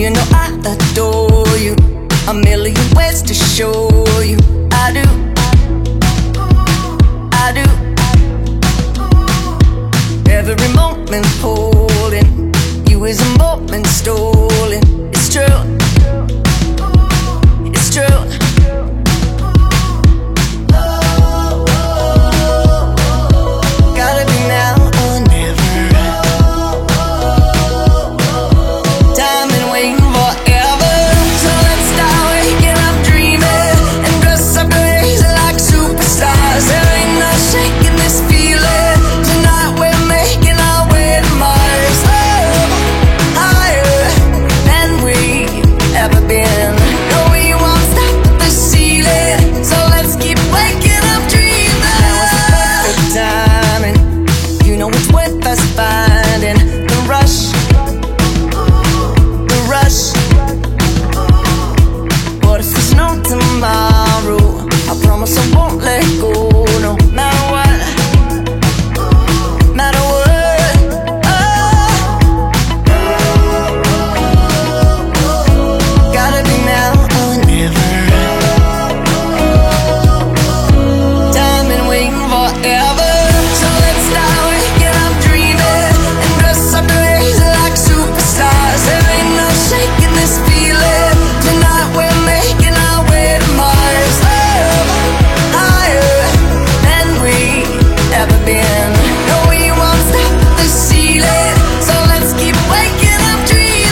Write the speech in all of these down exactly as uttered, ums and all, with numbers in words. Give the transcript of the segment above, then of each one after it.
you know I adore you. A million ways to show you I do, I do. Every moment holding you is a moment stolen. It's true, it's true. Gotta be now or never. Time been waiting forever. So let's start waking up dreaming and dress up crazy like superstars. There ain't no shaking this feeling. Tonight we're making our way to Mars. Oh, higher than we ever been. No, we won't stop at the ceiling. So let's keep waking up dreaming. Now is the perfect timing. You know it's worth us finding the rush, the rush. What if there's no tomorrow? I promise I won't let go, no matter what, matter what. Oh, gotta be now or never. Time been waiting forever. So let's start waking up dreaming and dress up crazy like superstars. There ain't no shaking this feeling. Tonight we're making our way to Mars. Oh, higher than we ever been. No, we won't stop at the ceiling. So let's keep waking up dreaming.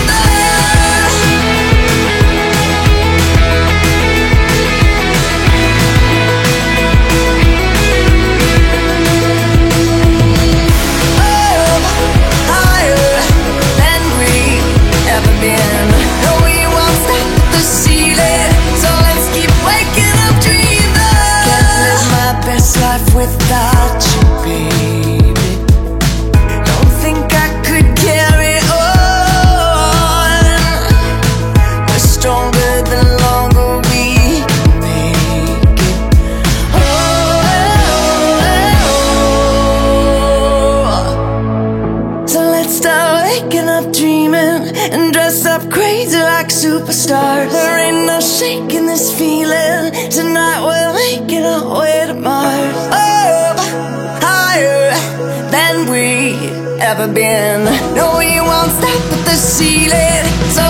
Oh, higher than we ever been. No, we won't stop at the ceiling. So let's keep waking up dreaming. Can't live my best life without you, baby. Don't think I could carry on. We're stronger the longer we make it. Oh, so let's start waking up dreaming and dress up crazy like superstars. There ain't no shaking this feeling. Tonight we're making our way to Mars. Oh, higher than we ever been. No, we won't stop at the ceiling. So